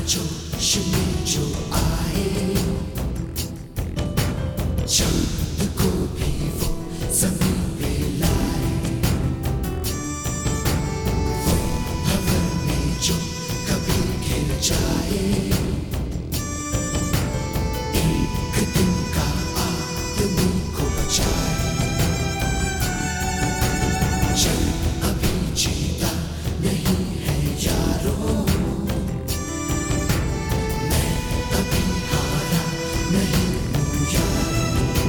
जोश में जो आए, चांद को भी वो ज़मीन पे लाए, वो हवा में जो कभी गिर जाए, एक दिन का आदमी को बचाए। चल अभी जीता नहीं है यारों, मैं अभी हारा नहीं हूँ यारों।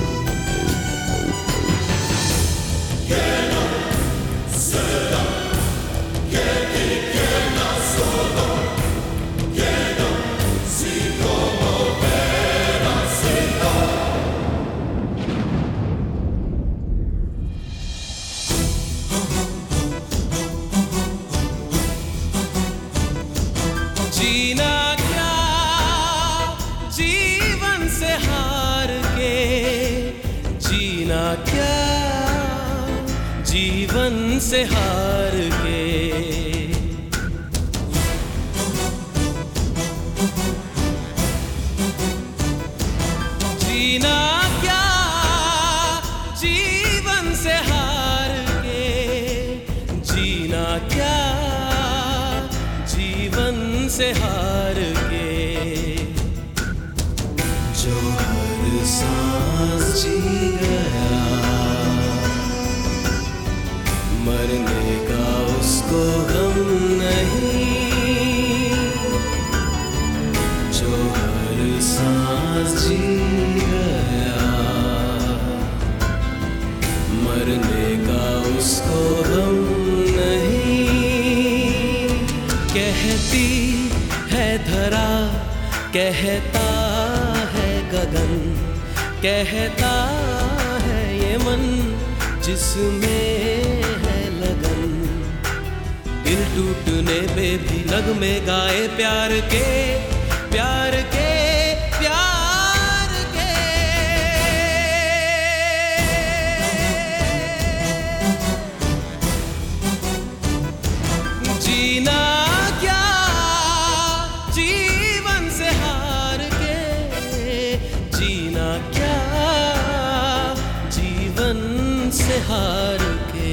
जीना क्या जीवन से हार के, जीना क्या जीवन से हार के। जीना क्या जीवन से हार के, जीना क्या जीवन से हार के। जो हर सांस जी गया, मरने का उसको गम नहीं। जो हर सांस जी गया, मरने का उसको गम नहीं। कहती है धरा, कहता है गगन, कहता है ये मन जिसमें है लगन। दिल टूटने पे भी नगमे गाए प्यार के, प्यार के, प्यार के। जीना क्या जीवन से हार के, जीना क्या जीवन से हार के।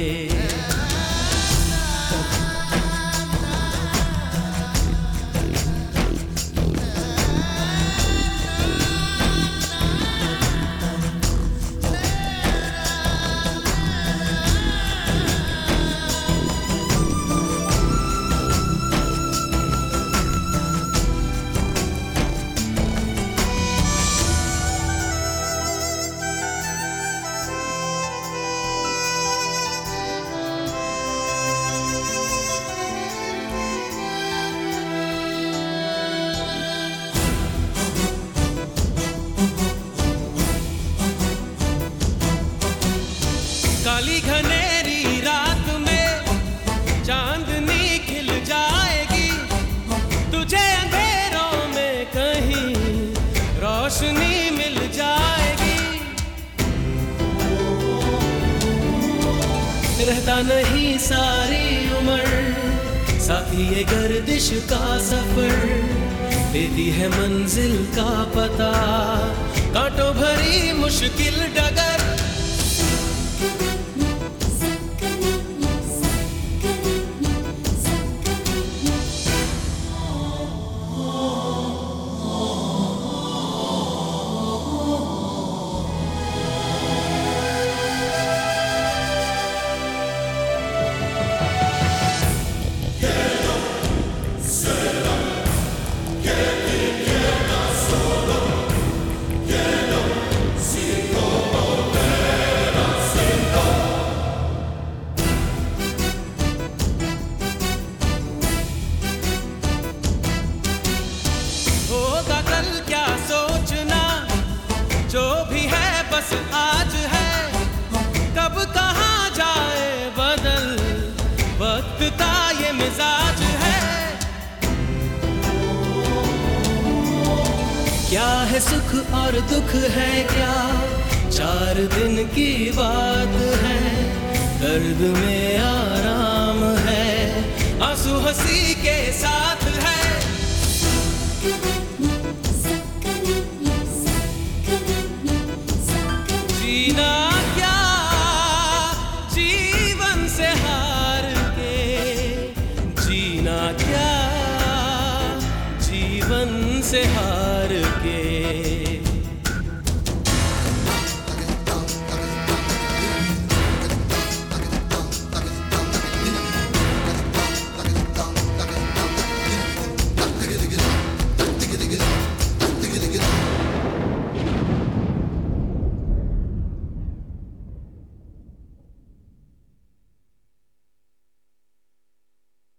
काली घनेरी रात में चांदनी खिल जाएगी, तुझे अंधेरों में कहीं रोशनी मिल जाएगी। रहता नहीं सारी उम्र साथी ये गर्दिश का सफर, देती है मंजिल का पता कांटों भरी मुश्किल डगर। होगा कल क्या सोचना, जो भी है बस आज है। कब कहाँ जाए बदल वक्त का ये मिजाज है। क्या है सुख और दुख है क्या, 4 दिन की बात है। दर्द में आराम है, आंसू हंसी के साथ है। से हार के